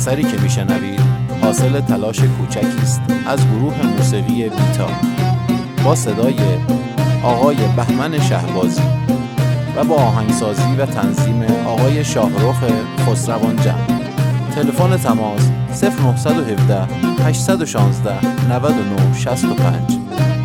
اثری که میشنوید حاصل تلاش کوچکی است از گروه موسیقی بیتا با صدای آقای بهمن شهبازی و با آهنگسازی و تنظیم آقای شاهرخ خسروانجان. تلفن تماس 0917 816 99 65.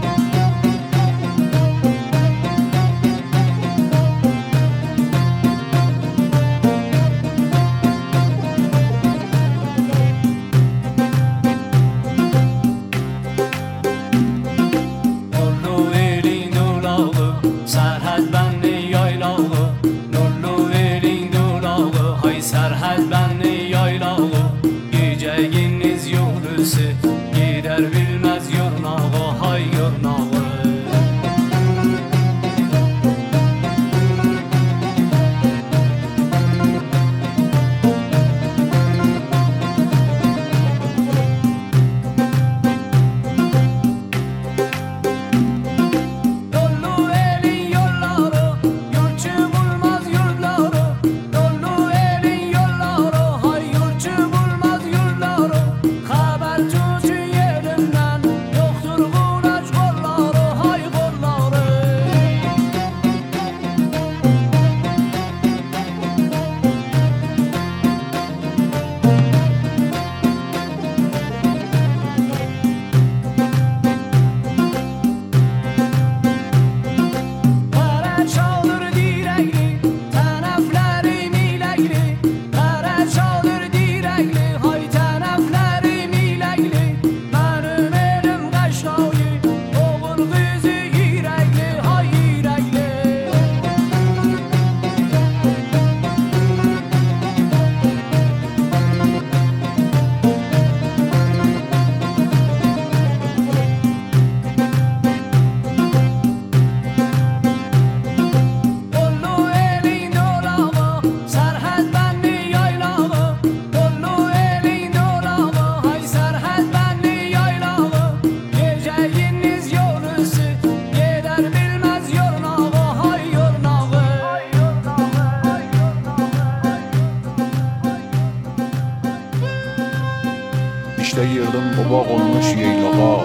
İşte girdim oba olmuş yeylağa,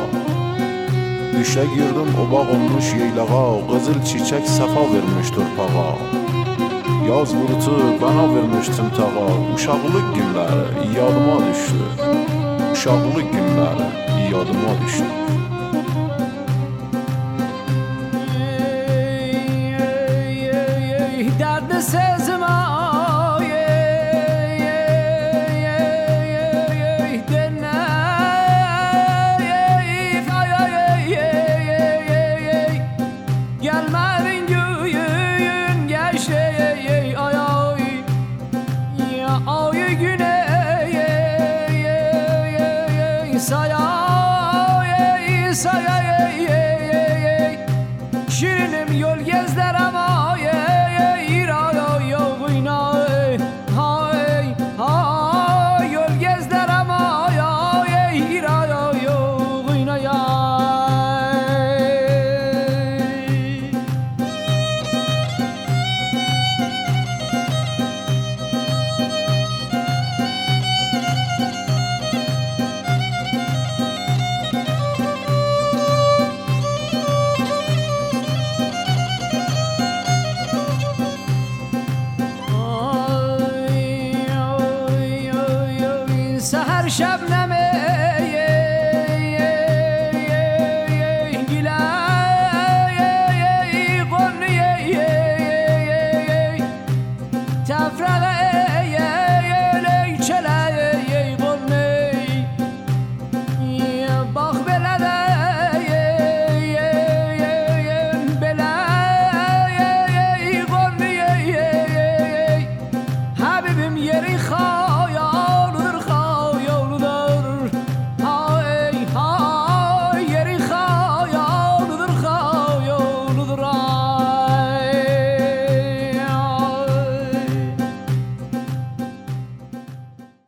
İşte girdim oba olmuş yeylağa, Qızıl çiçek safa vermiş torpağa. Yaz bulutu bana vermiş tımtağa, Uşaqlıq günləri yadıma düşdü, Uşaqlıq günləri yadıma düşdü. Derdli sezim Şirinim yol